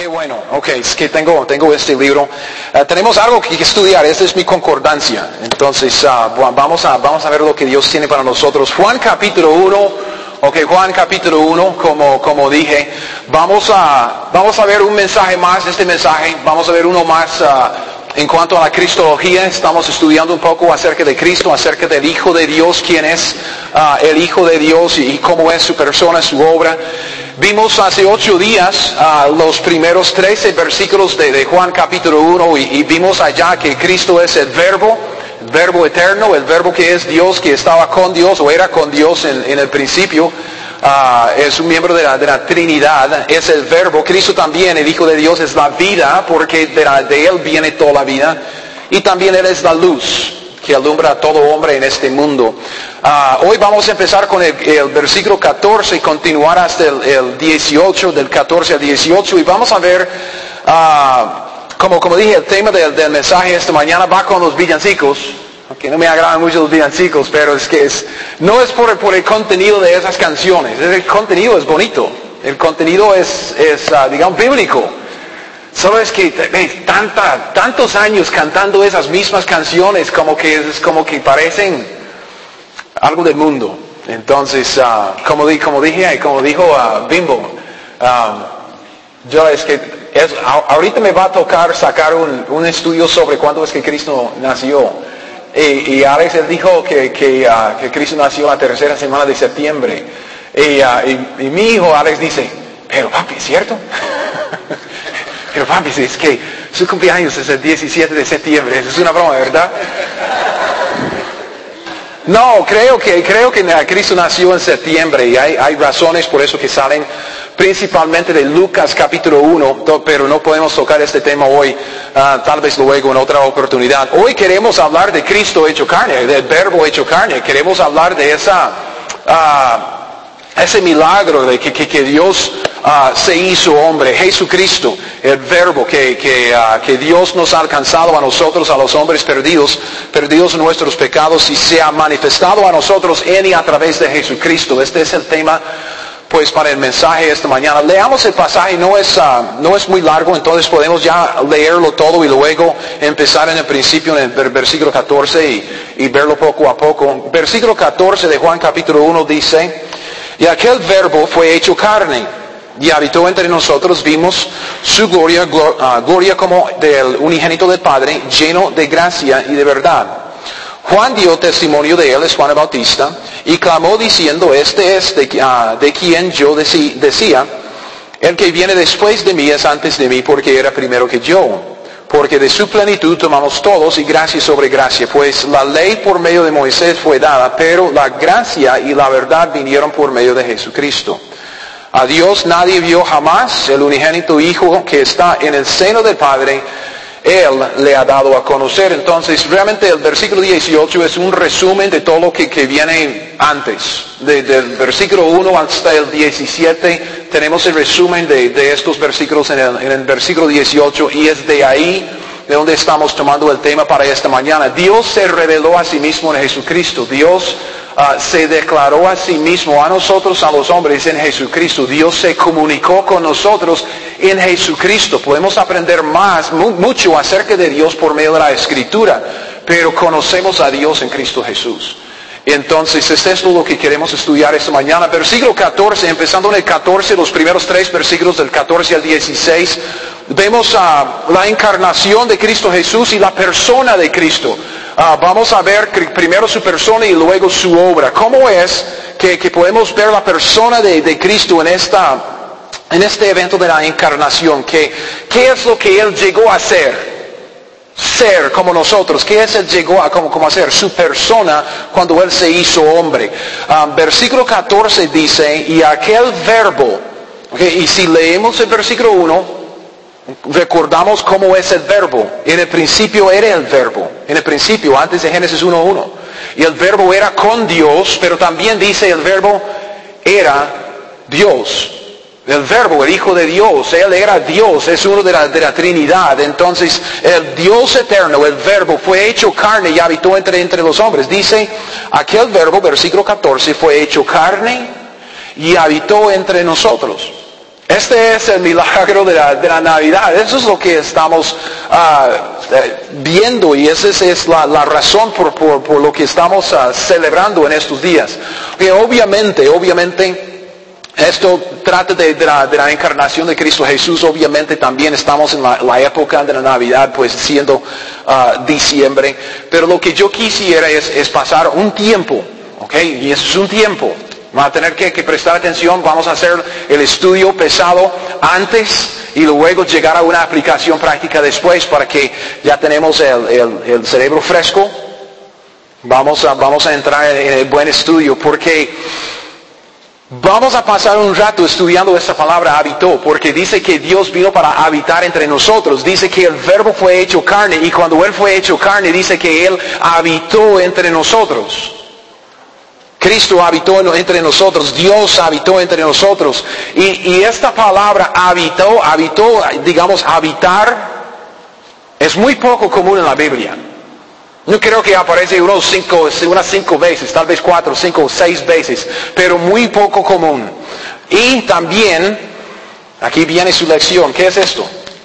bueno. Ok, es que tengo este libro. Tenemos algo que estudiar. Esta es mi concordancia. Entonces, vamos a ver lo que Dios tiene para nosotros. Juan capítulo 1. Ok, Juan capítulo 1, como dije. Vamos a ver un mensaje más de este mensaje. Vamos a ver uno más en cuanto a la cristología. Estamos estudiando un poco acerca de Cristo, acerca del Hijo de Dios, quién es el Hijo de Dios y cómo es su persona, su obra. Vimos hace 8 días los primeros 13 versículos de Juan capítulo 1 y vimos allá que Cristo es el verbo eterno, el verbo que es Dios, que estaba con Dios o era con Dios en el principio. Es un miembro de la Trinidad, es el verbo. Cristo también, el Hijo de Dios, es la vida, porque de Él viene toda la vida. Y también Él es la luz que alumbra a todo hombre en este mundo. Hoy vamos a empezar con el versículo 14 y continuar hasta el 18, del 14 al 18, y vamos a ver, como dije, el tema del mensaje esta mañana va con los villancicos. Que no me agradan mucho los villancicos, pero no es por el contenido de esas canciones. El contenido es bonito, el contenido es digamos, bíblico. Solo es que tantos años cantando esas mismas canciones, como que parecen algo del mundo. Entonces, como dijo Bimbo, ahorita me va a tocar sacar un estudio sobre cuándo es que Cristo nació. Y Alex, él dijo que Cristo nació la tercera semana de septiembre. Y mi hijo Alex dice, pero papi, ¿es cierto? Pero papi, es que su cumpleaños es el 17 de septiembre. Eso es una broma, ¿verdad? No, creo que Cristo nació en septiembre y hay razones por eso que salen principalmente de Lucas capítulo 1, pero no podemos tocar este tema hoy, tal vez luego en otra oportunidad. Hoy queremos hablar de Cristo hecho carne, del verbo hecho carne. Queremos hablar de ese milagro de que Dios se hizo hombre, Jesucristo, el verbo que Dios nos ha alcanzado a nosotros, a los hombres perdidos en nuestros pecados, y se ha manifestado a nosotros en y a través de Jesucristo. Este es el tema pues para el mensaje esta mañana. Leamos el pasaje, no es muy largo, entonces podemos ya leerlo todo y luego empezar en el principio, en el versículo 14 y verlo poco a poco. Versículo 14 de Juan capítulo 1 dice, y aquel verbo fue hecho carne y habitó entre nosotros, vimos su gloria, gloria como del unigénito del Padre, lleno de gracia y de verdad. Juan dio testimonio de él, es Juan el Bautista, y clamó diciendo, este es de quien yo decía, el que viene después de mí es antes de mí, porque era primero que yo. Porque de su plenitud tomamos todos y gracia sobre gracia, pues la ley por medio de Moisés fue dada, pero la gracia y la verdad vinieron por medio de Jesucristo. A Dios nadie vio jamás, el unigénito Hijo que está en el seno del Padre, Él le ha dado a conocer. Entonces, realmente el versículo 18 es un resumen de todo lo que viene antes. Del versículo 1 hasta el 17 tenemos el resumen de estos versículos en el versículo 18, y es de ahí de donde estamos tomando el tema para esta mañana. Dios se reveló a sí mismo en Jesucristo. Dios se declaró a sí mismo a nosotros, a los hombres, en Jesucristo. Dios se comunicó con nosotros en Jesucristo. Podemos aprender mucho acerca de Dios por medio de la Escritura, pero conocemos a Dios en Cristo Jesús. Entonces, este es lo que queremos estudiar esta mañana. Versículo 14, empezando en el 14, los primeros 3 versículos del 14 al 16, vemos la encarnación de Cristo Jesús y la persona de Cristo. Vamos a ver primero su persona y luego su obra. ¿Cómo es que podemos ver la persona de Cristo en este evento de la encarnación? ¿Qué es lo que Él llegó a ser? Ser como nosotros. ¿Qué es Él llegó a como hacer? Su persona cuando Él se hizo hombre. Versículo 14 dice, y aquel verbo, y si leemos el versículo 1, recordamos cómo es el verbo. En el principio era el verbo. En el principio, antes de Génesis 1:1. Y el verbo era con Dios, pero también dice el verbo era Dios. El verbo, el Hijo de Dios, Él era Dios, es uno de la Trinidad. Entonces, el Dios eterno, el verbo, fue hecho carne y habitó entre los hombres. Dice, aquel verbo, versículo 14, fue hecho carne y habitó entre nosotros. Este es el milagro de la Navidad. Eso es lo que estamos viendo y esa es la razón por lo que estamos celebrando en estos días. Que obviamente, esto trata de la encarnación de Cristo Jesús. Obviamente también estamos en la época de la Navidad, pues siendo diciembre. Pero lo que yo quisiera es pasar un tiempo, ¿ok? Y eso es un tiempo. Vamos a tener que prestar atención, vamos a hacer el estudio pesado antes y luego llegar a una aplicación práctica después para que ya tenemos el cerebro fresco. Vamos a entrar en el buen estudio porque vamos a pasar un rato estudiando esta palabra habitó, porque dice que Dios vino para habitar entre nosotros. Dice que el verbo fue hecho carne y cuando Él fue hecho carne dice que Él habitó entre nosotros. Cristo habitó entre nosotros, Dios habitó entre nosotros. Y esta palabra habitó, digamos, habitar, es muy poco común en la Biblia. No creo que aparece unas 5 veces, tal vez 4, 5 o 6 veces, pero muy poco común. Y también, aquí viene su lección, ¿qué es esto?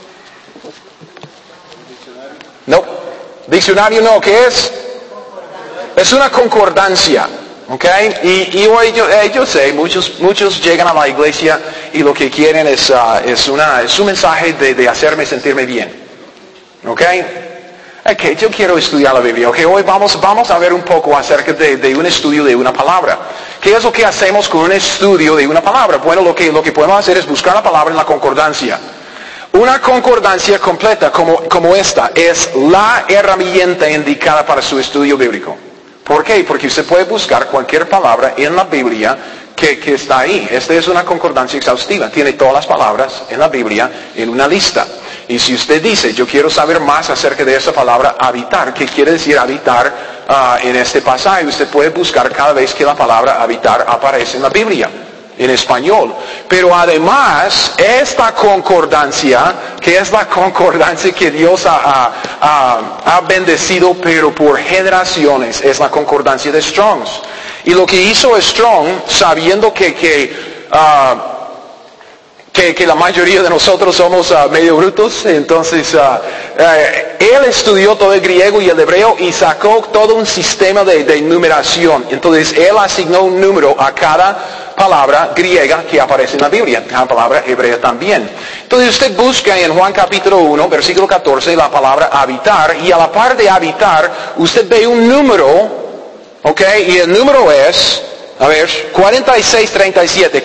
No, diccionario no, ¿qué es? Es una concordancia. Okay. Y hoy yo sé, muchos llegan a la iglesia y lo que quieren es un mensaje de hacerme sentirme bien. Okay. Yo quiero estudiar la Biblia. Okay. Hoy vamos a ver un poco acerca de un estudio de una palabra. ¿Qué es lo que hacemos con un estudio de una palabra? Bueno, lo que podemos hacer es buscar la palabra en la concordancia. Una concordancia completa como esta es la herramienta indicada para su estudio bíblico. ¿Por qué? Porque usted puede buscar cualquier palabra en la Biblia que está ahí. Esta es una concordancia exhaustiva. Tiene todas las palabras en la Biblia en una lista. Y si usted dice, yo quiero saber más acerca de esa palabra habitar, ¿qué quiere decir habitar en este pasaje? Usted puede buscar cada vez que la palabra habitar aparece en la Biblia, en español. Pero además, esta concordancia, que es la concordancia que Dios ha bendecido, pero por generaciones, es la concordancia de Strong's. Y lo que hizo Strong, sabiendo que la mayoría de nosotros somos medio brutos, entonces él estudió todo el griego y el hebreo y sacó todo un sistema de numeración. Entonces él asignó un número a cada palabra griega que aparece en la Biblia, cada palabra hebrea también. Entonces usted busca en Juan capítulo 1, versículo 14, la palabra habitar, y a la par de habitar, usted ve un número, ¿ok? Y el número es, 4637,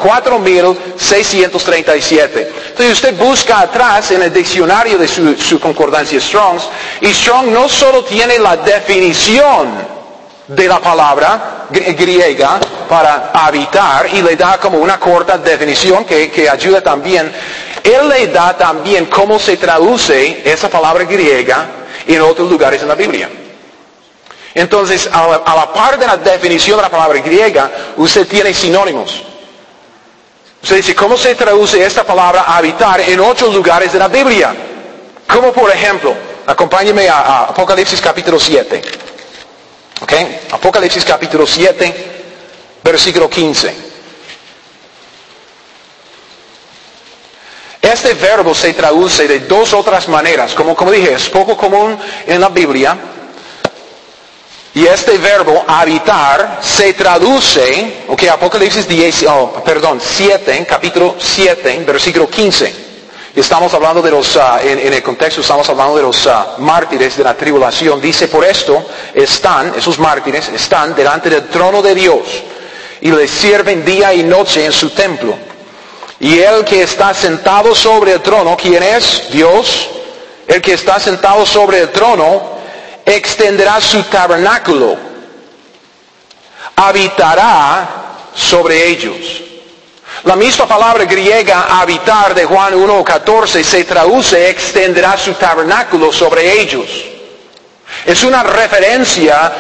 4637. Entonces usted busca atrás en el diccionario de su concordancia Strong's, y Strong no solo tiene la definición de la palabra griega para habitar y le da como una corta definición que ayuda también. Él le da también cómo se traduce esa palabra griega en otros lugares en la Biblia. Entonces, a la par de la definición de la palabra griega, usted tiene sinónimos. Usted dice, ¿cómo se traduce esta palabra habitar en otros lugares de la Biblia? Como por ejemplo, acompáñeme a Apocalipsis capítulo 7. ¿Ok? Apocalipsis capítulo 7, versículo 15. Este verbo se traduce de dos otras maneras. Como dije, es poco común en la Biblia. Y este verbo habitar se traduce, ok, Apocalipsis 7, capítulo 7, versículo 15. Estamos hablando de los, en el contexto estamos hablando de los mártires de la tribulación. Dice, por esto esos mártires están delante del trono de Dios y le sirven día y noche en su templo. Y el que está sentado sobre el trono, ¿quién es? Dios. El que está sentado sobre el trono extenderá su tabernáculo, habitará sobre ellos. La misma palabra griega habitar de Juan 1:14 se traduce extenderá su tabernáculo sobre ellos. Es una referencia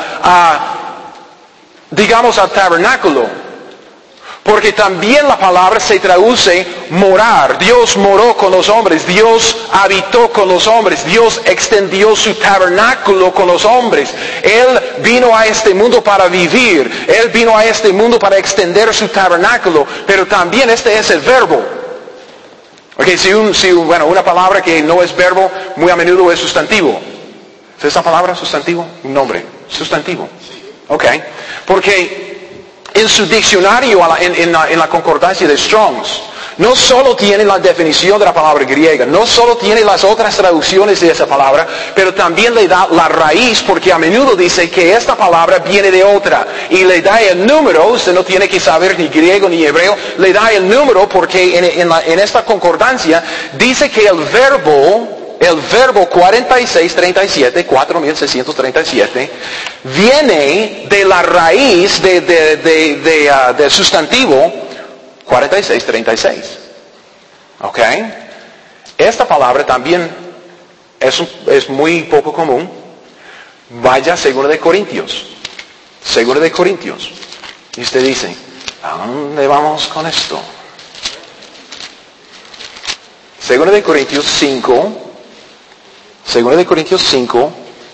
al tabernáculo. Porque también la palabra se traduce morar. Dios moró con los hombres. Dios habitó con los hombres. Dios extendió su tabernáculo con los hombres. Él vino a este mundo para vivir. Él vino a este mundo para extender su tabernáculo. Pero también este es el verbo. Ok, bueno, una palabra que no es verbo, muy a menudo es sustantivo. ¿Es esa palabra sustantivo? Un nombre. Sustantivo. Ok. Porque en su diccionario, en la concordancia de Strong's, no solo tiene la definición de la palabra griega, no solo tiene las otras traducciones de esa palabra, pero también le da la raíz, porque a menudo dice que esta palabra viene de otra. Y le da el número, usted no tiene que saber ni griego ni hebreo, le da el número porque en esta concordancia dice que el verbo 4637, viene de la raíz de sustantivo 4636. ¿Ok? Esta palabra también es muy poco común. Vaya a 2 de Corintios. 2 de Corintios. Y usted dice, ¿a dónde vamos con esto? 2 de Corintios 5. 2 de Corintios 5.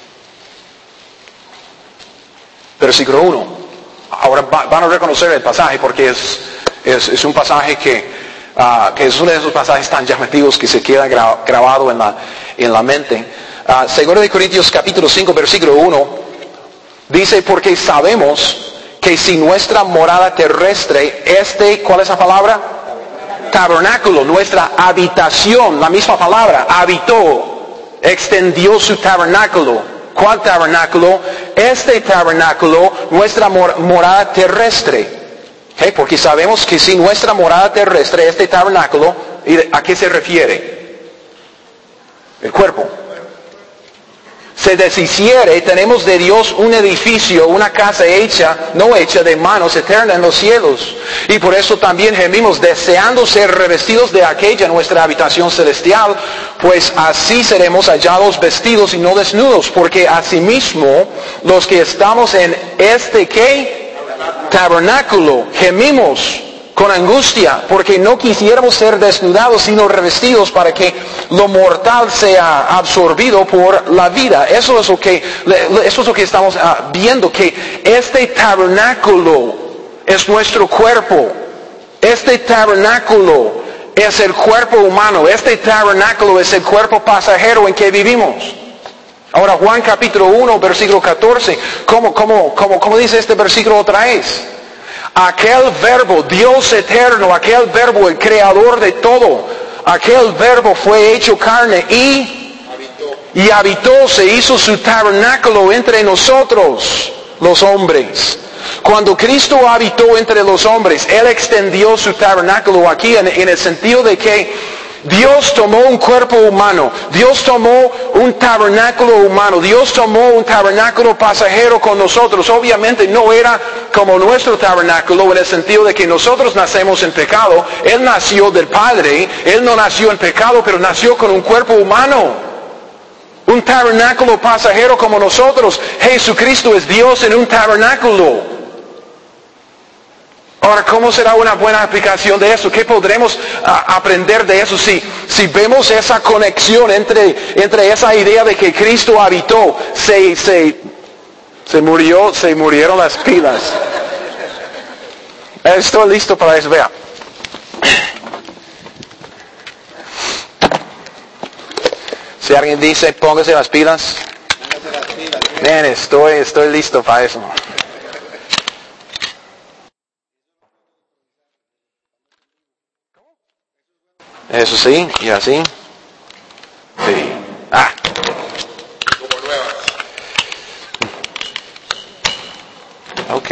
Versículo 1. Ahora van a reconocer el pasaje porque es un pasaje que es uno de esos pasajes tan llamativos que se queda grabado en la mente. 2 de Corintios capítulo 5, versículo 1, dice, porque sabemos que si nuestra morada terrestre, ¿cuál es la palabra? Tabernáculo, nuestra habitación, la misma palabra, habitó, extendió su tabernáculo. ¿Cuál tabernáculo? Este tabernáculo, nuestra morada terrestre. Okay, porque sabemos que si nuestra morada terrestre, este tabernáculo, ¿a qué se refiere? El cuerpo. Se deshiciere, tenemos de Dios un edificio, una casa no hecha de manos, eterna en los cielos. Y por eso también gemimos, deseando ser revestidos de aquella nuestra habitación celestial, pues así seremos hallados vestidos y no desnudos, porque asimismo los que estamos en tabernáculo, gemimos con angustia, porque no quisiéramos ser desnudados, sino revestidos para que lo mortal sea absorbido por la vida. Eso es lo que estamos viendo, que este tabernáculo es nuestro cuerpo. Este tabernáculo es el cuerpo humano. Este tabernáculo es el cuerpo pasajero en que vivimos. Ahora Juan capítulo 1, versículo 14, ¿cómo dice este versículo otra vez? Aquel verbo, Dios eterno, aquel verbo, el creador de todo, aquel verbo fue hecho carne y habitó, se hizo su tabernáculo entre nosotros, los hombres. Cuando Cristo habitó entre los hombres, Él extendió su tabernáculo aquí en el sentido de que Dios tomó un cuerpo humano, Dios tomó un tabernáculo humano, Dios tomó un tabernáculo pasajero con nosotros. Obviamente no era como nuestro tabernáculo en el sentido de que nosotros nacemos en pecado. Él nació del Padre, Él no nació en pecado, pero nació con un cuerpo humano. Un tabernáculo pasajero como nosotros. Jesucristo es Dios en un tabernáculo. Ahora, ¿cómo será una buena aplicación de eso? ¿Qué podremos aprender de eso si vemos esa conexión entre esa idea de que Cristo habitó, se murieron las pilas? Estoy listo para eso, vea. Si alguien dice, póngase las pilas. Bien, estoy listo para eso. Eso sí, y así. Sí. Como nuevas. Ok.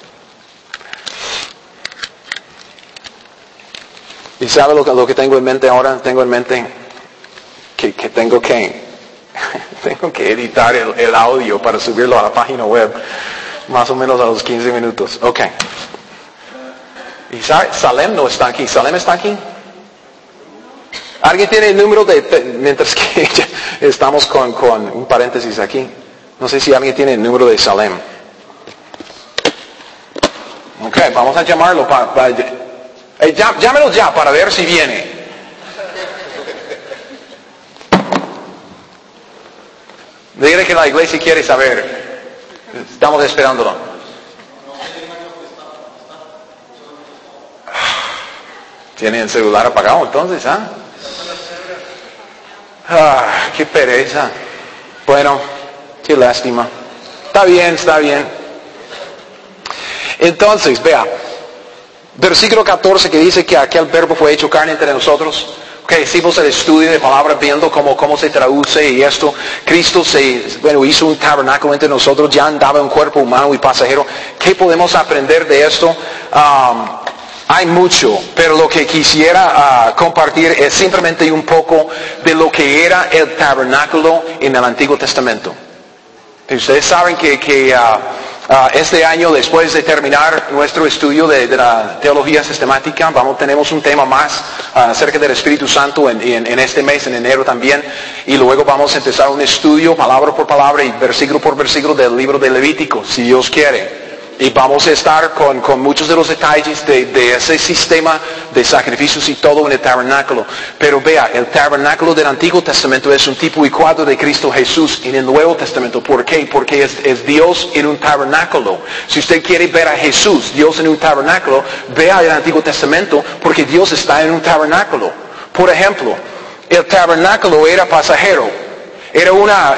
¿Y sabe lo que tengo en mente ahora? Tengo en mente que tengo que editar el audio para subirlo a la página web, más o menos a los 15 minutos. Ok. ¿Y sabe? Salem no está aquí. ¿Salem está aquí? ¿Alguien tiene el número mientras que estamos con un paréntesis aquí? No sé si alguien tiene el número de Salem. Ok, vamos a llamarlo. Llámelo ya para ver si viene. Dígale que la iglesia quiere saber. Estamos esperándolo. ¿Tiene el celular apagado entonces? Qué pereza. Bueno, qué lástima. Está bien. Entonces, vea, versículo 14 que dice que aquel verbo fue hecho carne entre nosotros. Que hicimos el estudio de palabra viendo cómo se traduce y esto. Cristo hizo un tabernáculo entre nosotros, ya andaba en un cuerpo humano y pasajero. ¿Qué podemos aprender de esto? Hay mucho, pero lo que quisiera compartir es simplemente un poco de lo que era el tabernáculo en el Antiguo Testamento. Ustedes saben que este año, después de terminar nuestro estudio de la teología sistemática, tenemos un tema más acerca del Espíritu Santo en este mes, en enero también, y luego vamos a empezar un estudio palabra por palabra y versículo por versículo del libro de Levítico, si Dios quiere. Y vamos a estar con muchos de los detalles de ese sistema de sacrificios y todo en el tabernáculo. Pero vea, el tabernáculo del Antiguo Testamento es un tipo y cuadro de Cristo Jesús en el Nuevo Testamento. ¿Por qué? Porque es Dios en un tabernáculo. Si usted quiere ver a Jesús, Dios en un tabernáculo, vea el Antiguo Testamento porque Dios está en un tabernáculo. Por ejemplo, el tabernáculo era pasajero. Era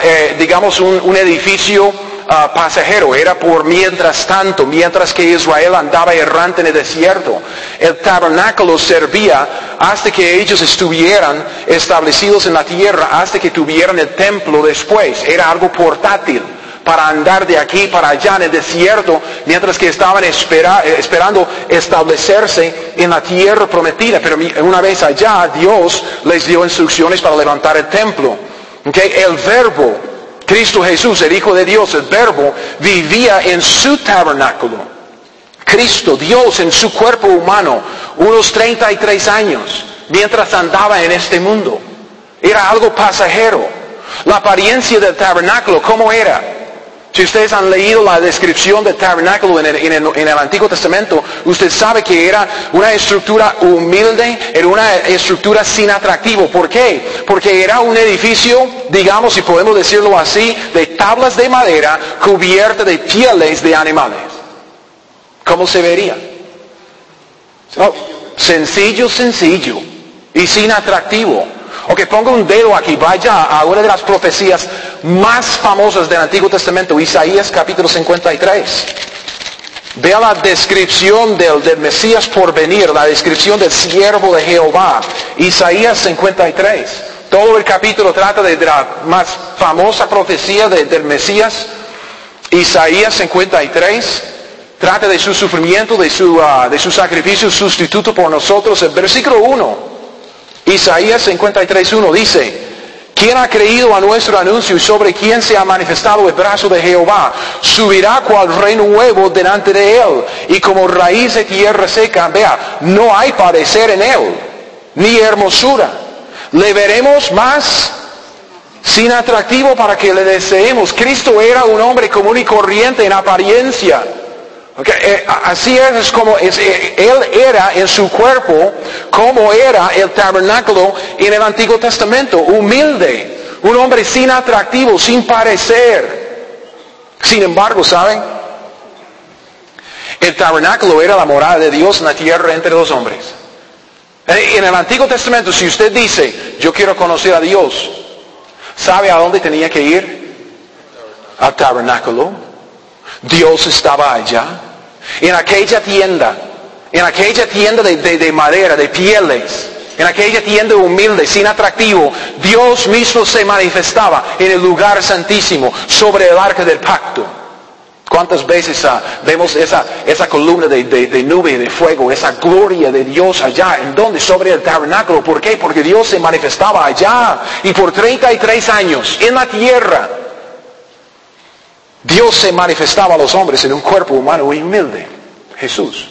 un edificio pasajero, era por mientras tanto, mientras que Israel andaba errante en el desierto. El tabernáculo servía hasta que ellos estuvieran establecidos en la tierra, hasta que tuvieran el templo después. Era algo portátil para andar de aquí para allá en el desierto, mientras que estaban esperando establecerse en la tierra prometida. Pero una vez allá, Dios les dio instrucciones para levantar el templo. ¿Okay? El verbo, Cristo Jesús, el Hijo de Dios, el verbo, vivía en su tabernáculo. Cristo, Dios, en su cuerpo humano, unos 33 años, mientras andaba en este mundo. Era algo pasajero. La apariencia del tabernáculo, ¿cómo era? Si ustedes han leído la descripción del tabernáculo en el Antiguo Testamento, usted sabe que era una estructura humilde, era una estructura sin atractivo. ¿Por qué? Porque era un edificio, digamos, si podemos decirlo así, de tablas de madera cubierta de pieles de animales. ¿Cómo se vería? Sencillo y sin atractivo. Ok, ponga un dedo aquí, vaya a una de las profecías más famosas del Antiguo Testamento, Isaías capítulo 53. Vea la descripción del Mesías por venir, la descripción del siervo de Jehová, Isaías 53. Todo el capítulo trata de la más famosa profecía del Mesías, Isaías 53. Trata de su sufrimiento, de su sacrificio sustituto por nosotros. El versículo 1. Isaías 53:1 dice, ¿quién ha creído a nuestro anuncio y sobre quién se ha manifestado el brazo de Jehová? Subirá cual rey nuevo delante de él, y como raíz de tierra seca, vea, no hay parecer en él, ni hermosura. Le veremos más sin atractivo para que le deseemos. Cristo era un hombre común y corriente en apariencia. Okay, así es como él era en su cuerpo, como era el tabernáculo en el Antiguo Testamento, humilde, un hombre sin atractivo, sin parecer. Sin embargo, ¿saben? El tabernáculo era la morada de Dios en la tierra entre los hombres. En el Antiguo Testamento, si usted dice, yo quiero conocer a Dios, ¿sabe a dónde tenía que ir? Al tabernáculo. Dios estaba allá. En aquella tienda de madera, de pieles, en aquella tienda humilde, sin atractivo, Dios mismo se manifestaba en el lugar santísimo, sobre el arca del pacto. ¿Cuántas veces vemos esa columna de nube y de fuego, esa gloria de Dios allá, en donde? Sobre el tabernáculo. ¿Por qué? Porque Dios se manifestaba allá, y por 33 años, en la tierra, Dios se manifestaba a los hombres en un cuerpo humano y humilde, Jesús.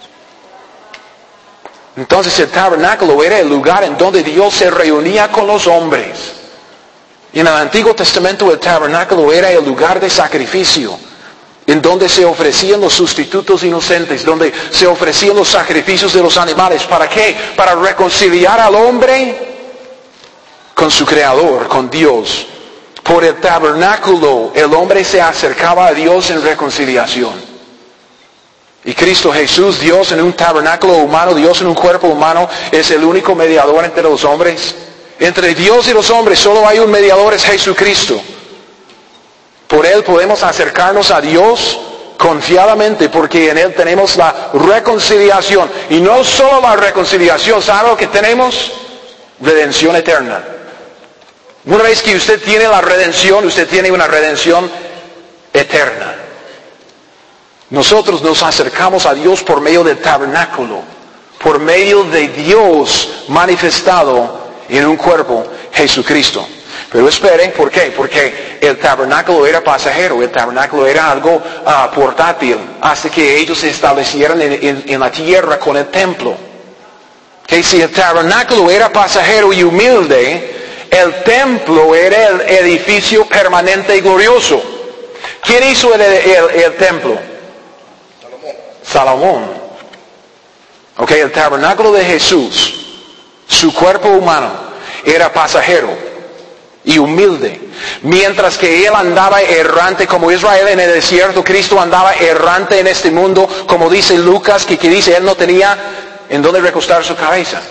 Entonces el tabernáculo era el lugar en donde Dios se reunía con los hombres. Y en el Antiguo Testamento el tabernáculo era el lugar de sacrificio, en donde se ofrecían los sustitutos inocentes, donde se ofrecían los sacrificios de los animales. ¿Para qué? Para reconciliar al hombre con su Creador, con Dios. Por el tabernáculo el hombre se acercaba a Dios en reconciliación. Y Cristo Jesús, Dios en un tabernáculo humano, Dios en un cuerpo humano, es el único mediador entre los hombres. Entre Dios y los hombres solo hay un mediador, es Jesucristo. Por Él podemos acercarnos a Dios confiadamente porque en Él tenemos la reconciliación. Y no solo la reconciliación, ¿sabe lo que tenemos? Redención eterna. Una vez que usted tiene la redención, usted tiene una redención eterna. Nosotros nos acercamos a Dios por medio del tabernáculo, por medio de Dios manifestado en un cuerpo, Jesucristo. Pero esperen, ¿por qué? Porque el tabernáculo era pasajero, el tabernáculo era algo portátil, hasta que ellos se establecieron en la tierra con el templo. Que si el tabernáculo era pasajero y humilde, el templo era el edificio permanente y glorioso. ¿Quién hizo el templo? Salomón. Ok, el tabernáculo de Jesús, su cuerpo humano, era pasajero y humilde. Mientras que Él andaba errante como Israel en el desierto, Cristo andaba errante en este mundo, como dice Lucas, que dice Él no tenía en dónde recostar su cabeza.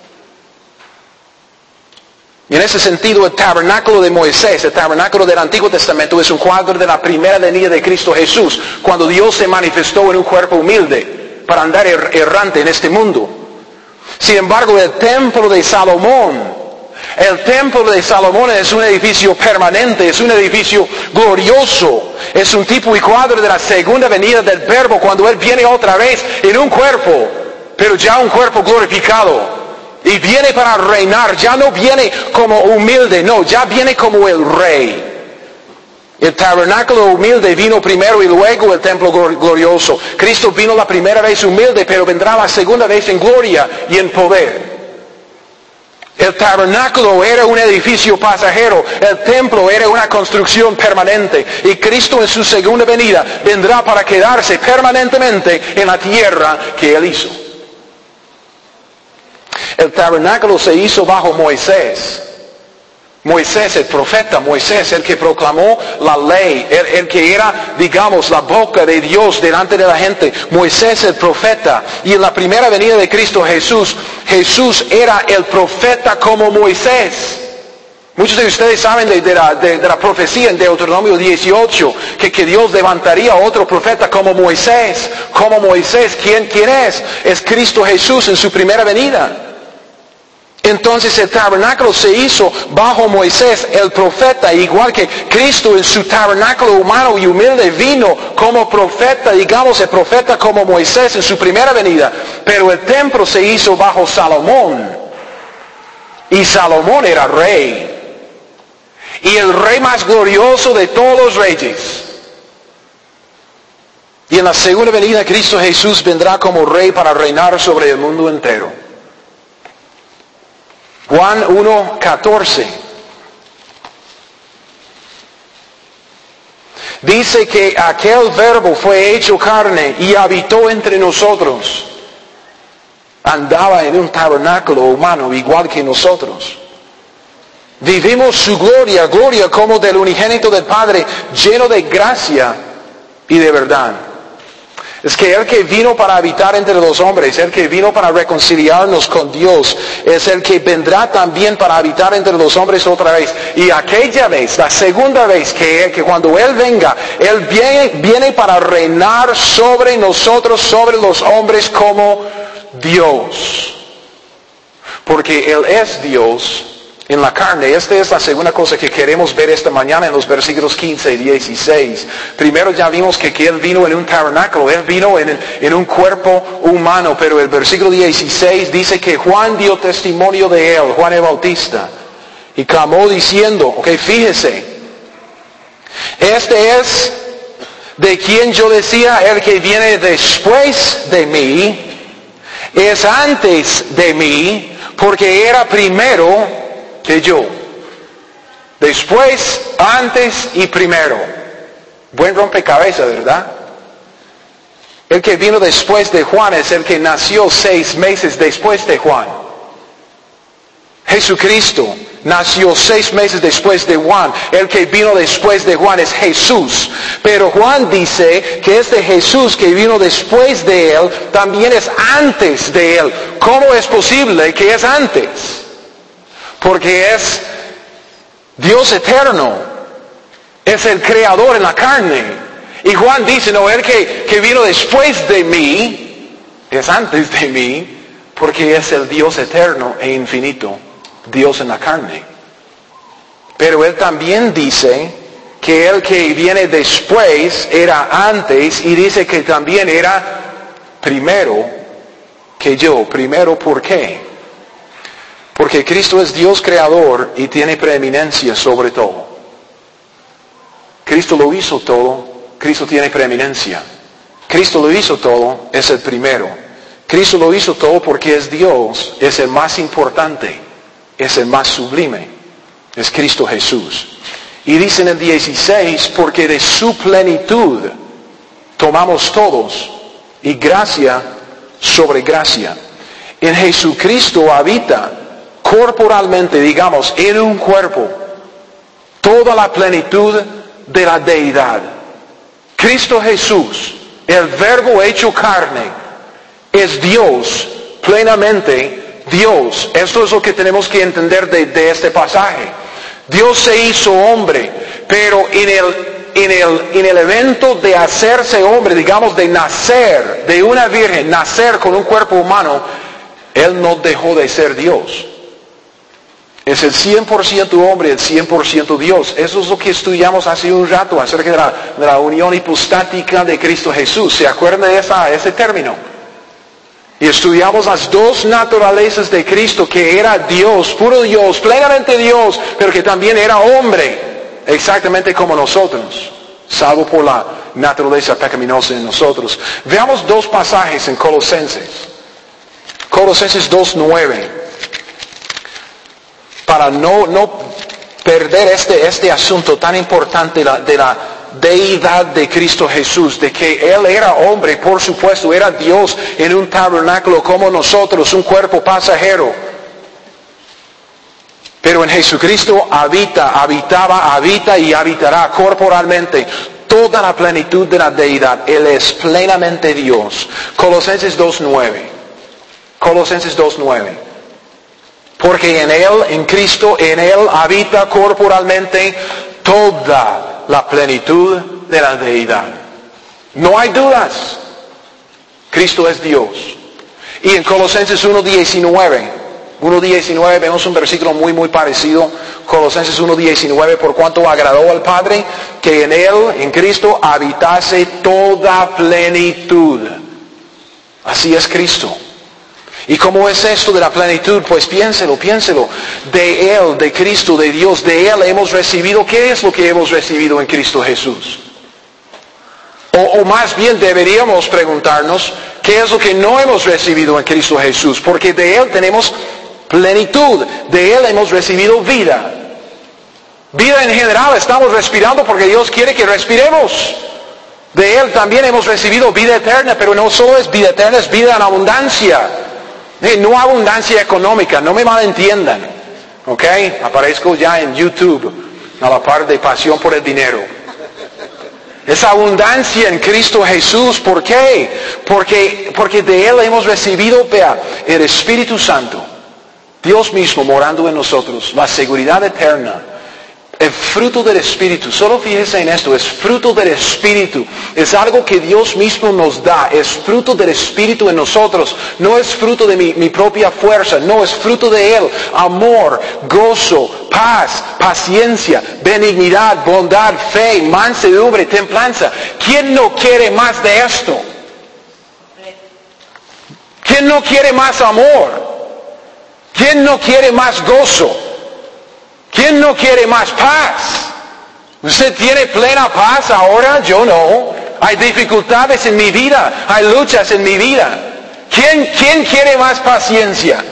Y en ese sentido, el tabernáculo de Moisés, el tabernáculo del Antiguo Testamento, es un cuadro de la primera venida de Cristo Jesús, cuando Dios se manifestó en un cuerpo humilde para andar errante en este mundo. Sin embargo, el templo de Salomón es un edificio permanente, es un edificio glorioso, es un tipo y cuadro de la segunda venida del Verbo, cuando Él viene otra vez en un cuerpo, pero ya un cuerpo glorificado. Y viene para reinar, ya no viene como humilde, no, ya viene como el rey. El tabernáculo humilde vino primero y luego el templo glorioso. Cristo vino la primera vez humilde, pero vendrá la segunda vez en gloria y en poder. El tabernáculo era un edificio pasajero, el templo era una construcción permanente. Y Cristo en su segunda venida vendrá para quedarse permanentemente en la tierra que Él hizo. El tabernáculo se hizo bajo Moisés. Moisés, el profeta, Moisés, el que proclamó la ley, el que era, digamos, la boca de Dios delante de la gente. Moisés, el profeta. Y en la primera venida de Cristo Jesús, Jesús era el profeta como Moisés. Muchos de ustedes saben de la profecía en Deuteronomio 18, que Dios levantaría otro profeta como Moisés. Como Moisés, ¿quién es? Es Cristo Jesús en su primera venida. Entonces el tabernáculo se hizo bajo Moisés, el profeta, igual que Cristo en su tabernáculo humano y humilde vino como profeta, digamos el profeta como Moisés en su primera venida. Pero el templo se hizo bajo Salomón. Y Salomón era rey. Y el rey más glorioso de todos los reyes. Y en la segunda venida Cristo Jesús vendrá como rey para reinar sobre el mundo entero. Juan 1:14 dice que aquel verbo fue hecho carne y habitó entre nosotros. Andaba en un tabernáculo humano igual que nosotros. Vivimos su gloria, gloria como del unigénito del Padre, lleno de gracia y de verdad. Es que el que vino para habitar entre los hombres, el que vino para reconciliarnos con Dios, es el que vendrá también para habitar entre los hombres otra vez. Y aquella vez, la segunda vez que cuando Él venga, Él viene para reinar sobre nosotros, sobre los hombres como Dios. Porque Él es Dios en la carne. Esta es la segunda cosa que queremos ver esta mañana en los versículos 15 y 16. Primero ya vimos que Él vino en un tabernáculo, Él vino en un cuerpo humano, pero el versículo 16 dice que Juan dio testimonio de Él, Juan el Bautista, y clamó diciendo, fíjese, este es de quien yo decía, el que viene después de mí, es antes de mí, porque era primero que yo. Después, antes y primero. Buen rompecabezas, ¿verdad? El que vino después de Juan es el que nació 6 meses después de Juan. Jesucristo nació 6 meses después de Juan. El que vino después de Juan es Jesús. Pero Juan dice que este Jesús que vino después de Él también es antes de Él. ¿Cómo es posible que es antes? porque es Dios eterno, es el creador en la carne. Y Juan dice, no, el que vino después de mí, es antes de mí, porque es el Dios eterno e infinito, Dios en la carne. Pero él también dice que el que viene después era antes, y dice que también era primero que yo. Primero, ¿por qué? Porque Cristo es Dios creador y tiene preeminencia sobre todo. Cristo lo hizo todo, Cristo tiene preeminencia. Cristo lo hizo todo, es el primero. Cristo lo hizo todo porque es Dios, es el más importante, es el más sublime, es Cristo Jesús. Y dice en el 16, porque de su plenitud tomamos todos, y gracia sobre gracia. En Jesucristo habita corporalmente, digamos, en un cuerpo, toda la plenitud de la deidad. Cristo Jesús, el Verbo hecho carne, es Dios, plenamente Dios. Esto es lo que tenemos que entender de este pasaje. Dios se hizo hombre, pero en el evento de hacerse hombre, digamos de nacer de una virgen, nacer con un cuerpo humano, Él no dejó de ser Dios. Es el 100% hombre, el 100% Dios. Eso es lo que estudiamos hace un rato acerca de la unión hipostática de Cristo Jesús. ¿Se acuerdan de ese término? Y estudiamos las dos naturalezas de Cristo, que era Dios, puro Dios, plenamente Dios, pero que también era hombre, exactamente como nosotros, salvo por la naturaleza pecaminosa en nosotros. Veamos dos pasajes en Colosenses. Colosenses 2:9. Para no perder este asunto tan importante de la deidad de Cristo Jesús, de que Él era hombre, por supuesto, era Dios en un tabernáculo como nosotros, un cuerpo pasajero. Pero en Jesucristo habita y habitará corporalmente toda la plenitud de la deidad. Él es plenamente Dios. Colosenses 2:9. Colosenses 2:9. Porque en Él, en Cristo, en Él habita corporalmente toda la plenitud de la deidad. No hay dudas. Cristo es Dios. Y en Colosenses 1:19 vemos un versículo muy parecido. Colosenses 1:19, por cuanto agradó al Padre que en Él, en Cristo, habitase toda plenitud. Así es Cristo. ¿Y cómo es esto de la plenitud? Pues piénselo. De Él, de Cristo, de Dios, de Él hemos recibido. ¿Qué es lo que hemos recibido en Cristo Jesús? O más bien deberíamos preguntarnos, ¿qué es lo que no hemos recibido en Cristo Jesús? Porque de Él tenemos plenitud, de Él hemos recibido vida. Vida en general, estamos respirando porque Dios quiere que respiremos. De Él también hemos recibido vida eterna, pero no solo es vida eterna, es vida en abundancia. No abundancia económica, no me malentiendan. ¿Ok? Aparezco ya en YouTube, a la par de pasión por el dinero. Es abundancia en Cristo Jesús. ¿Por qué? Porque de Él hemos recibido, vea, el Espíritu Santo. Dios mismo morando en nosotros, la seguridad eterna. El fruto del Espíritu, solo fíjese en esto, es fruto del Espíritu. Es algo que Dios mismo nos da, es fruto del Espíritu en nosotros. No es fruto de mi propia fuerza, no, es fruto de Él. Amor, gozo, paz, paciencia, benignidad, bondad, fe, mansedumbre, templanza. ¿Quién no quiere más de esto? ¿Quién no quiere más amor? ¿Quién no quiere más gozo? ¿Quién no quiere más paz? ¿Usted tiene plena paz ahora? Yo no. Hay dificultades en mi vida, hay luchas en mi vida. ¿Quién quiere más paciencia?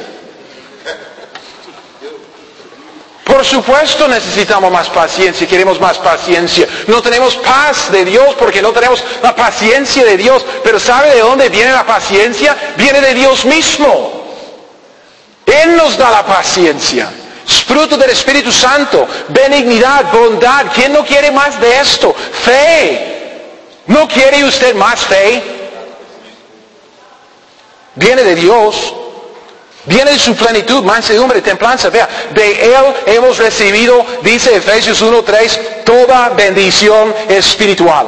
Por supuesto necesitamos más paciencia, queremos más paciencia. No tenemos paz de Dios porque no tenemos la paciencia de Dios. Pero ¿sabe de dónde viene la paciencia? Viene de Dios mismo. Él nos da la paciencia. Fruto del Espíritu Santo, benignidad, bondad. ¿Quién no quiere más de esto? Fe. ¿No quiere usted más fe? Viene de Dios. Viene de su plenitud, mansedumbre, templanza. Vea, de Él hemos recibido, dice Efesios 1:3, toda bendición espiritual.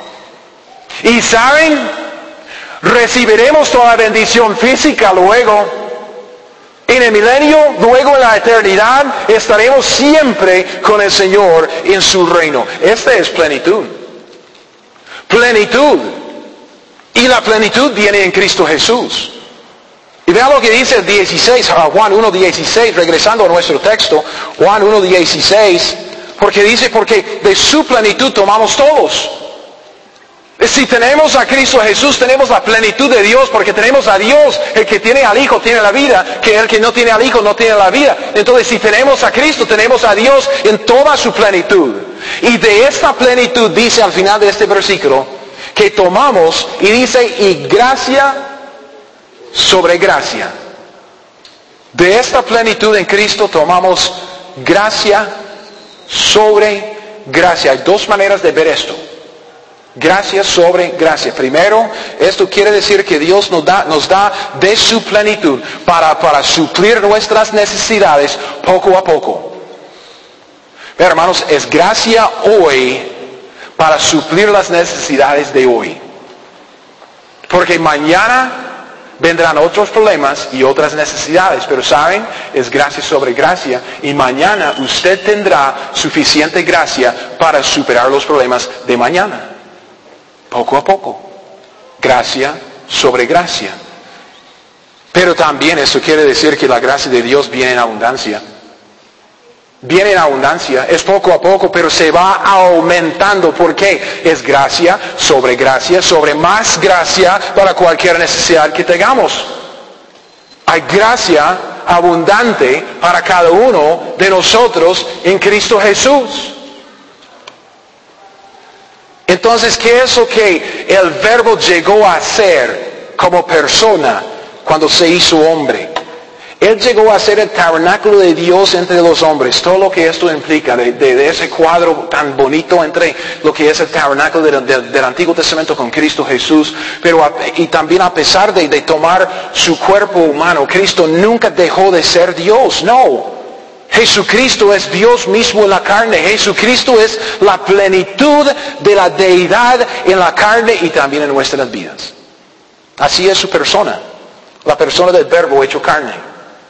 Y saben, recibiremos toda bendición física luego. En el milenio, luego en la eternidad, estaremos siempre con el Señor en su reino. Esta es plenitud. Plenitud. Y la plenitud viene en Cristo Jesús. Y vea lo que dice el 16, Juan 1:16, regresando a nuestro texto, Juan 1:16, porque dice, porque de su plenitud tomamos todos. Si tenemos a Cristo Jesús, tenemos la plenitud de Dios, porque tenemos a Dios. El que tiene al Hijo tiene la vida, que el que no tiene al Hijo no tiene la vida. Entonces, si tenemos a Cristo, tenemos a Dios en toda su plenitud. Y de esta plenitud dice al final de este versículo, que tomamos, y dice, y gracia sobre gracia. De esta plenitud en Cristo tomamos gracia sobre gracia. Hay dos maneras de ver esto. Gracia sobre gracia. Primero, esto quiere decir que Dios nos da de su plenitud para suplir nuestras necesidades poco a poco. Pero hermanos, es gracia hoy para suplir las necesidades de hoy. Porque mañana vendrán otros problemas y otras necesidades, pero saben, es gracia sobre gracia, y mañana usted tendrá suficiente gracia para superar los problemas de mañana. Poco a poco. Gracia sobre gracia. Pero también eso quiere decir que la gracia de Dios viene en abundancia. Viene en abundancia, es poco a poco, pero se va aumentando. ¿Por qué? Es gracia sobre más gracia para cualquier necesidad que tengamos. Hay gracia abundante para cada uno de nosotros en Cristo Jesús. Entonces, ¿qué es lo que el Verbo llegó a hacer como persona cuando se hizo hombre? Él llegó a ser el tabernáculo de Dios entre los hombres. Todo lo que esto implica, de ese cuadro tan bonito entre lo que es el tabernáculo del Antiguo Testamento con Cristo Jesús. Y también a pesar de tomar su cuerpo humano, Cristo nunca dejó de ser Dios. No. Jesucristo es Dios mismo en la carne. Jesucristo es la plenitud de la deidad en la carne y también en nuestras vidas. Así es su persona. La persona del Verbo hecho carne.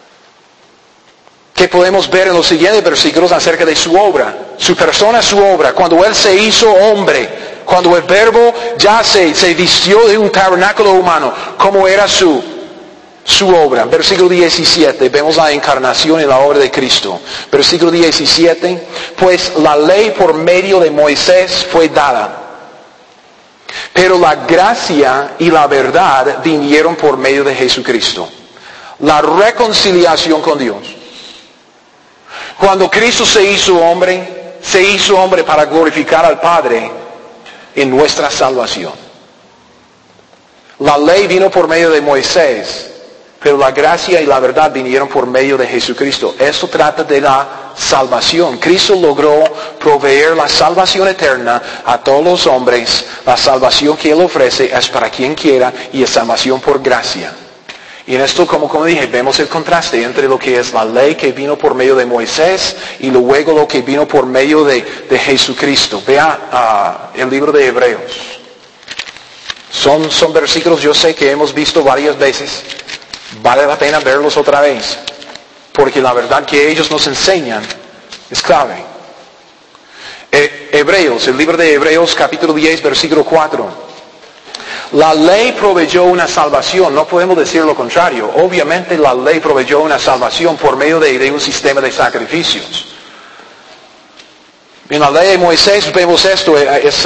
Que podemos ver en los siguientes versículos acerca de su obra. Su persona, su obra. Cuando Él se hizo hombre. Cuando el Verbo ya se vistió de un tabernáculo humano. ¿Cómo era su obra? Versículo 17. Vemos la encarnación y la obra de Cristo. Versículo 17. Pues la ley por medio de Moisés fue dada. Pero la gracia y la verdad vinieron por medio de Jesucristo. La reconciliación con Dios. Cuando Cristo se hizo hombre para glorificar al Padre en nuestra salvación. La ley vino por medio de Moisés, pero la gracia y la verdad vinieron por medio de Jesucristo. Esto trata de la salvación. Cristo logró proveer la salvación eterna a todos los hombres. La salvación que Él ofrece es para quien quiera y es salvación por gracia. Y en esto, como dije, vemos el contraste entre lo que es la ley que vino por medio de Moisés y luego lo que vino por medio de Jesucristo. Vea el libro de Hebreos. Son versículos, yo sé que hemos visto varias veces. Vale la pena verlos otra vez. Porque la verdad que ellos nos enseñan es clave. Hebreos, el libro de Hebreos capítulo 10, versículo 4. La ley proveyó una salvación, no podemos decir lo contrario. Obviamente la ley proveyó una salvación por medio de un sistema de sacrificios. En la ley de Moisés vemos esto, es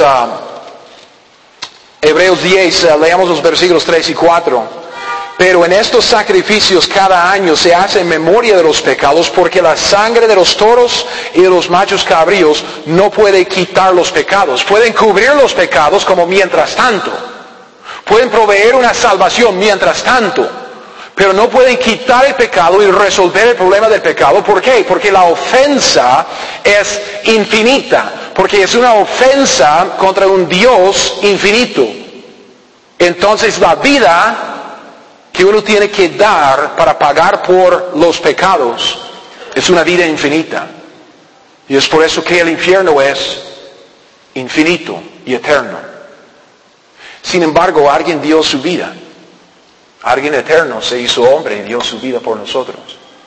Hebreos 10, leamos los versículos 3 y 4. Pero en estos sacrificios cada año se hace memoria de los pecados, porque la sangre de los toros y de los machos cabríos no puede quitar los pecados. Pueden cubrir los pecados como mientras tanto. Pueden proveer una salvación mientras tanto, pero no pueden quitar el pecado y resolver el problema del pecado. ¿Por qué? Porque la ofensa es infinita, porque es una ofensa contra un Dios infinito. Entonces la vida que uno tiene que dar para pagar por los pecados es una vida infinita. Y es por eso que el infierno es infinito y eterno. Sin embargo, alguien dio su vida. Alguien eterno se hizo hombre y dio su vida por nosotros.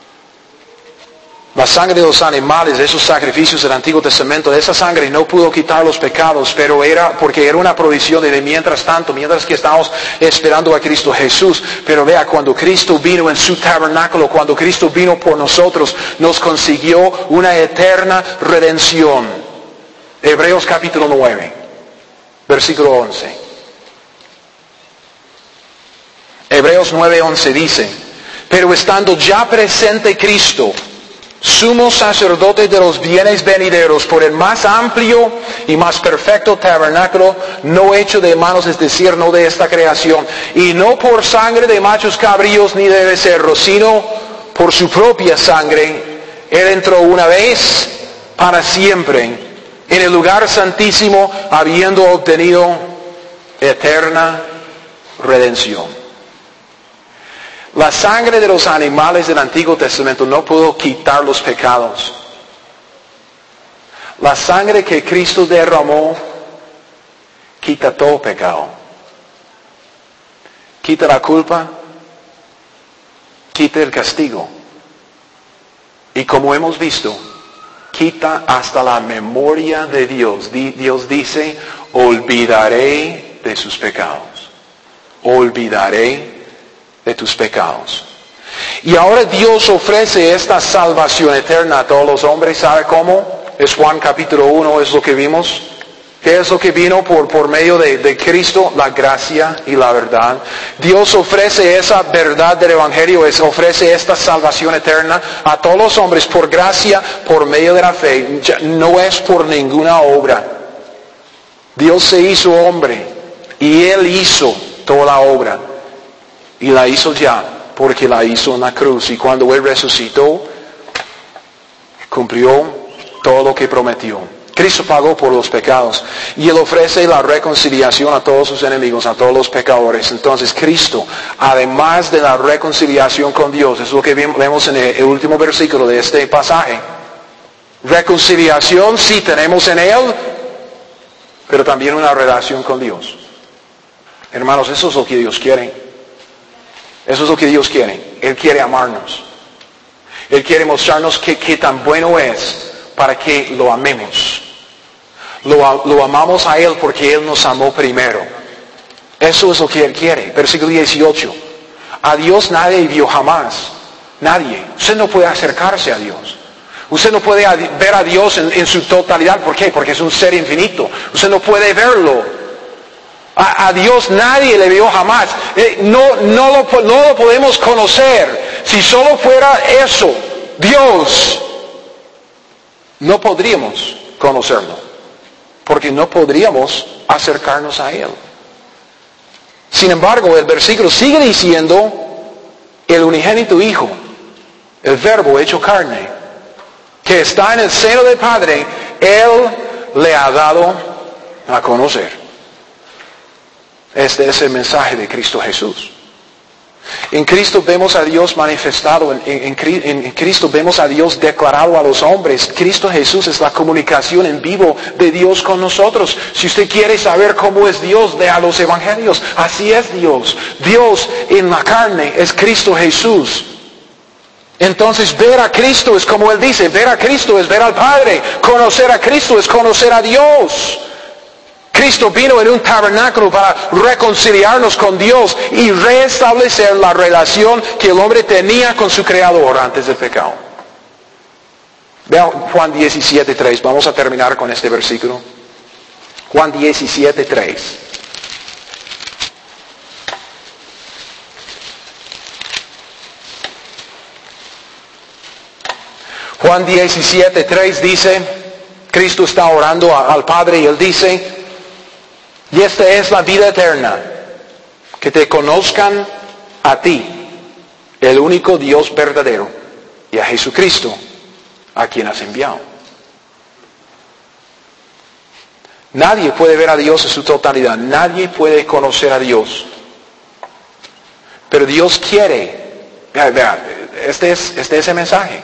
La sangre de los animales, esos sacrificios del Antiguo Testamento, esa sangre no pudo quitar los pecados, pero era porque era una provisión de mientras tanto, mientras que estamos esperando a Cristo Jesús. Pero vea, cuando Cristo vino en su tabernáculo, cuando Cristo vino por nosotros, nos consiguió una eterna redención. Hebreos capítulo 9, versículo 11. Hebreos 9:11 dice, pero estando ya presente Cristo, sumo sacerdote de los bienes venideros, por el más amplio y más perfecto tabernáculo, no hecho de manos, es decir, no de esta creación, y no por sangre de machos cabríos ni de becerros, sino por su propia sangre, Él entró una vez para siempre en el lugar santísimo, habiendo obtenido eterna redención. La sangre de los animales del Antiguo Testamento no pudo quitar los pecados. La sangre que Cristo derramó quita todo pecado. Quita la culpa, quita el castigo. Y como hemos visto, quita hasta la memoria de Dios. Dios dice, olvidaré de sus pecados. Olvidaré de tus pecados. Y ahora Dios ofrece esta salvación eterna a todos los hombres. ¿Sabe cómo? Es Juan capítulo 1, es lo que vimos. ¿Qué es lo que vino por medio de Cristo? La gracia y la verdad. Dios ofrece esa verdad del Evangelio, ofrece esta salvación eterna a todos los hombres por gracia, por medio de la fe. No es por ninguna obra. Dios se hizo hombre y Él hizo toda la obra. Y la hizo ya, porque la hizo en la cruz. Y cuando Él resucitó, cumplió todo lo que prometió. Cristo pagó por los pecados. Y Él ofrece la reconciliación a todos sus enemigos, a todos los pecadores. Entonces Cristo, además de la reconciliación con Dios, es lo que vemos en el último versículo de este pasaje. Reconciliación sí tenemos en Él, pero también una relación con Dios. Hermanos, eso es lo que Dios quiere. Eso es lo que Dios quiere. Él quiere amarnos. Él quiere mostrarnos qué tan bueno es para que lo amemos. Lo amamos a Él porque Él nos amó primero. Eso es lo que Él quiere. Versículo 18. A Dios nadie vio jamás. Nadie. Usted no puede acercarse a Dios. Usted no puede ver a Dios en su totalidad. ¿Por qué? Porque es un ser infinito. Usted no puede verlo. A Dios nadie le vio jamás. No lo podemos conocer. Si solo fuera eso, Dios, no podríamos conocerlo. Porque no podríamos acercarnos a Él. Sin embargo, el versículo sigue diciendo, el unigénito Hijo, el Verbo hecho carne, que está en el seno del Padre, Él le ha dado a conocer. Este es el mensaje de Cristo Jesús. En Cristo vemos a Dios manifestado, en Cristo vemos a Dios declarado a los hombres. Cristo Jesús es la comunicación en vivo de Dios con nosotros. Si usted quiere saber cómo es Dios, lea los evangelios. Así es Dios. Dios en la carne es Cristo Jesús. Entonces ver a Cristo es como Él dice, ver a Cristo es ver al Padre. Conocer a Cristo es conocer a Dios. Cristo vino en un tabernáculo para reconciliarnos con Dios y restablecer la relación que el hombre tenía con su Creador antes del pecado. Vean Juan 17:3. Vamos a terminar con este versículo. Juan 17:3. Juan 17:3 dice, Cristo está orando al Padre y Él dice, y esta es la vida eterna, que te conozcan a ti, el único Dios verdadero, y a Jesucristo, a quien has enviado. Nadie puede ver a Dios en su totalidad, nadie puede conocer a Dios. Pero Dios quiere, vea, este es el mensaje.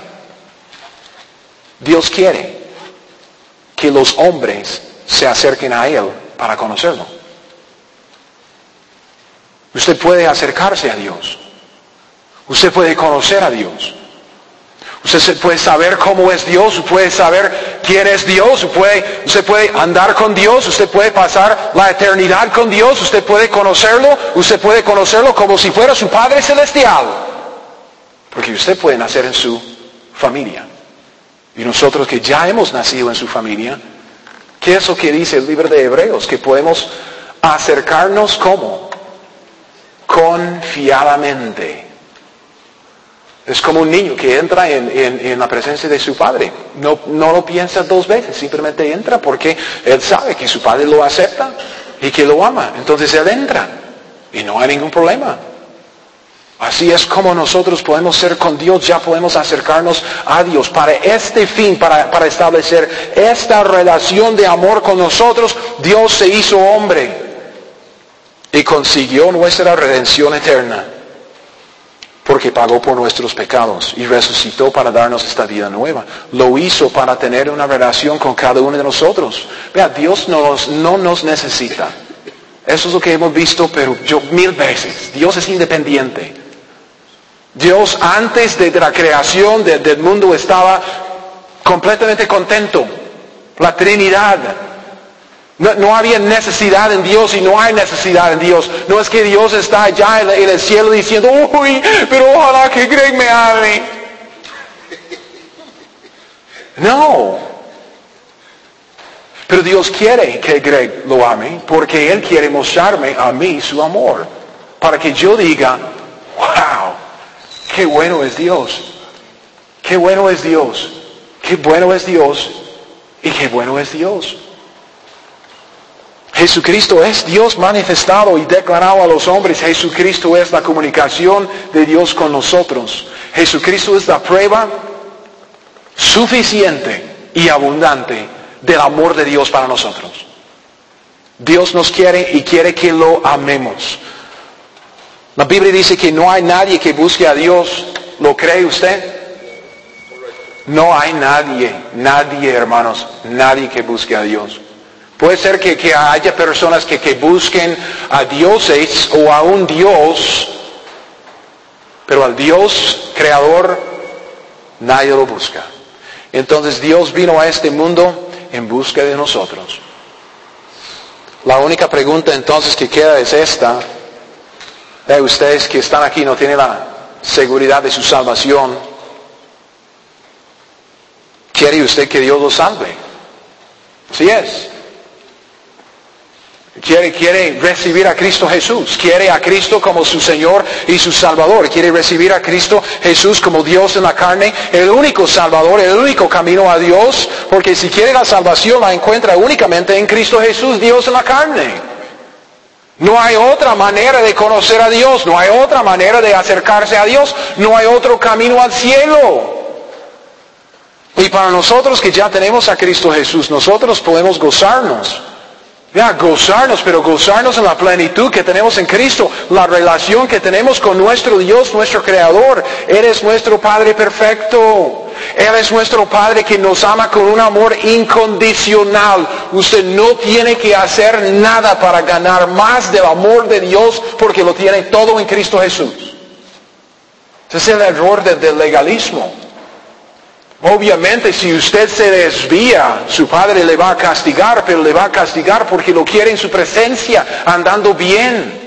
Dios quiere que los hombres se acerquen a Él para conocerlo. Usted puede acercarse a Dios. Usted puede conocer a Dios. Usted puede saber cómo es Dios, usted puede saber quién es Dios, usted puede andar con Dios, usted puede pasar la eternidad con Dios, usted puede conocerlo como si fuera su Padre Celestial. Porque usted puede nacer en su familia. Y nosotros que ya hemos nacido en su familia, ¿qué es lo que dice el libro de Hebreos? Que podemos acercarnos ¿cómo? Confiadamente. Es como un niño que entra en la presencia de su padre. No lo piensa dos veces, simplemente entra porque él sabe que su padre lo acepta y que lo ama. Entonces él entra y no hay ningún problema. Así es como nosotros podemos ser con Dios, ya podemos acercarnos a Dios. Para este fin, para establecer esta relación de amor con nosotros, Dios se hizo hombre y consiguió nuestra redención eterna. Porque pagó por nuestros pecados y resucitó para darnos esta vida nueva. Lo hizo para tener una relación con cada uno de nosotros. Vea, Dios no nos necesita. Eso es lo que hemos visto, pero 1000 veces. Dios es independiente. Dios antes de la creación del mundo estaba completamente contento. La Trinidad. No había necesidad en Dios y no hay necesidad en Dios. No es que Dios está allá en el cielo diciendo, uy, pero ojalá que Greg me ame. No. Pero Dios quiere que Greg lo ame porque Él quiere mostrarme a mí su amor. Para que yo diga, wow, qué bueno es Dios. Qué bueno es Dios. Qué bueno es Dios. Y qué bueno es Dios. Jesucristo es Dios manifestado y declarado a los hombres. Jesucristo es la comunicación de Dios con nosotros. Jesucristo es la prueba suficiente y abundante del amor de Dios para nosotros. Dios nos quiere y quiere que lo amemos. La Biblia dice que no hay nadie que busque a Dios. ¿Lo cree usted? No hay nadie hermanos, nadie que busque a Dios. Puede ser que haya personas que busquen a dioses o a un Dios, pero al Dios creador nadie lo busca. Entonces Dios vino a este mundo en busca de nosotros. La única pregunta entonces que queda es esta. Ustedes que están aquí no tienen la seguridad de su salvación. ¿Quiere usted que Dios lo salve? Así es. Quiere recibir a Cristo Jesús. Quiere a Cristo como su Señor y su Salvador. Quiere recibir a Cristo Jesús como Dios en la carne. El único Salvador, el único camino a Dios. Porque si quiere la salvación la encuentra únicamente en Cristo Jesús, Dios en la carne. No hay otra manera de conocer a Dios. No hay otra manera de acercarse a Dios. No hay otro camino al cielo. Y para nosotros que ya tenemos a Cristo Jesús, nosotros podemos gozarnos. Pero gozarnos en la plenitud que tenemos en Cristo, la relación que tenemos con nuestro Dios, nuestro Creador. Él es nuestro Padre perfecto. Él es nuestro Padre que nos ama con un amor incondicional. Usted no tiene que hacer nada para ganar más del amor de Dios porque lo tiene todo en Cristo Jesús. Ese es el error del legalismo. Obviamente si usted se desvía, su padre le va a castigar, pero le va a castigar porque lo quiere en su presencia, andando bien.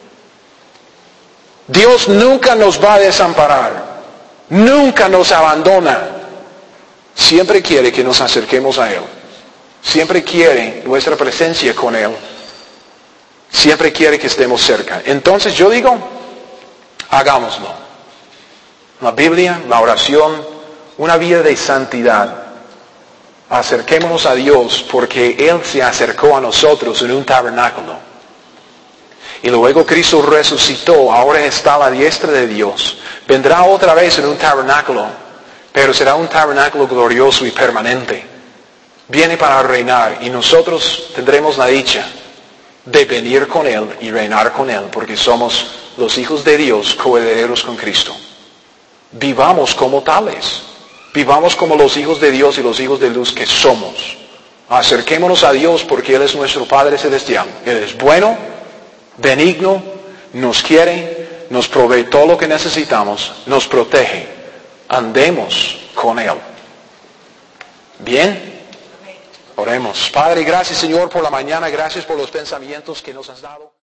Dios nunca nos va a desamparar, nunca nos abandona. Siempre quiere que nos acerquemos a Él. Siempre quiere nuestra presencia con Él. Siempre quiere que estemos cerca. Entonces yo digo, hagámoslo. La Biblia, la oración, una vida de santidad. Acerquémonos a Dios porque Él se acercó a nosotros en un tabernáculo. Y luego Cristo resucitó, ahora está a la diestra de Dios. Vendrá otra vez en un tabernáculo, pero será un tabernáculo glorioso y permanente. Viene para reinar y nosotros tendremos la dicha de venir con Él y reinar con Él porque somos los hijos de Dios, coherederos con Cristo. Vivamos como tales. Vivamos como los hijos de Dios y los hijos de luz que somos. Acerquémonos a Dios porque Él es nuestro Padre Celestial. Él es bueno, benigno, nos quiere, nos provee todo lo que necesitamos, nos protege. Andemos con Él. ¿Bien? Oremos. Padre, gracias Señor por la mañana, gracias por los pensamientos que nos has dado.